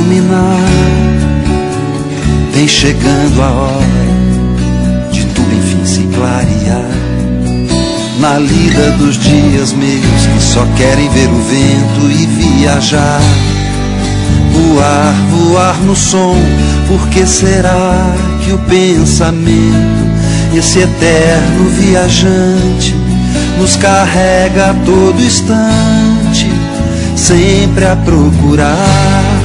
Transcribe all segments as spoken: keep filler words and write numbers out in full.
iluminar. Vem chegando a hora de tudo enfim se clarear. Na lida dos dias meus que só querem ver o vento e viajar. Voar, voar no som, por que será que o pensamento, esse eterno viajante, nos carrega a todo instante, sempre a procurar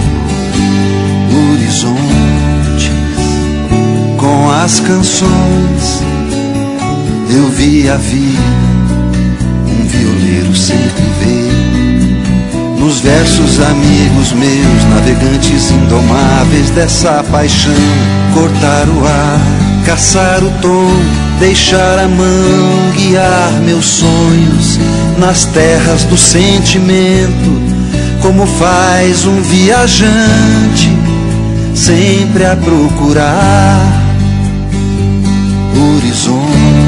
horizontes? Com as canções eu vi a vida, um violeiro sempre vê. Nos versos amigos meus, navegantes indomáveis dessa paixão, cortar o ar, caçar o tom, deixar a mão guiar meus sonhos nas terras do sentimento, como faz um viajante, sempre a procurar horizontes.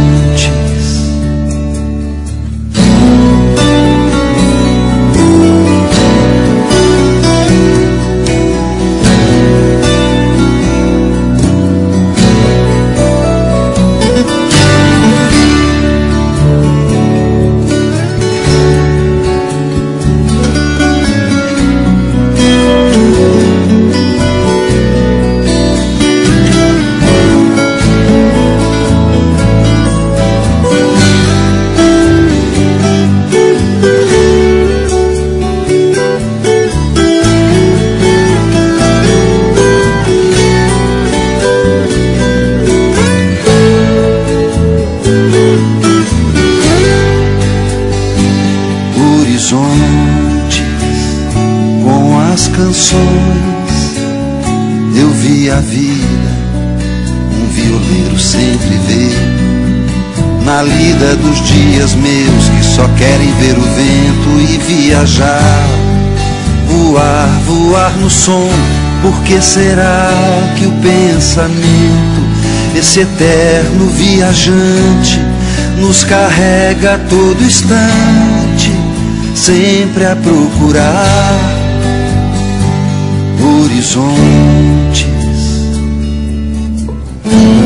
Com as canções eu vi a vida, um violeiro sempre vê. Na lida dos dias meus que só querem ver o vento e viajar. Voar, voar no som, por que será que o pensamento, esse eterno viajante, nos carrega a todo instante, sempre a procurar horizontes?